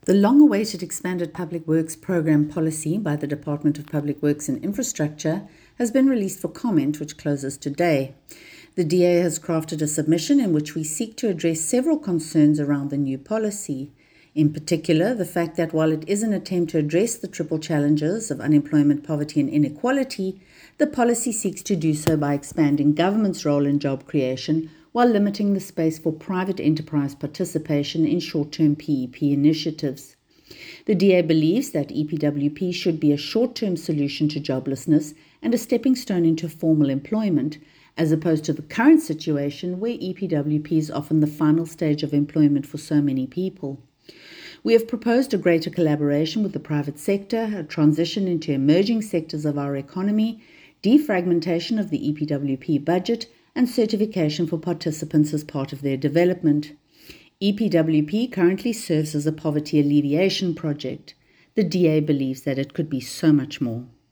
The long-awaited expanded public works program policy by the Department of Public Works and Infrastructure has been released for comment, which closes today. The DA has crafted a submission in which we seek to address several concerns around the new policy. In particular, the fact that while it is an attempt to address the triple challenges of unemployment, poverty and inequality, the policy seeks to do so by expanding government's role in job creation while limiting the space for private enterprise participation in short-term PEP initiatives. The DA believes that EPWP should be a short-term solution to joblessness and a stepping stone into formal employment, as opposed to the current situation where EPWP is often the final stage of employment for so many people. We have proposed a greater collaboration with the private sector, a transition into emerging sectors of our economy, defragmentation of the EPWP budget, and certification for participants as part of their development. EPWP currently serves as a poverty alleviation project. The DA believes that it could be so much more.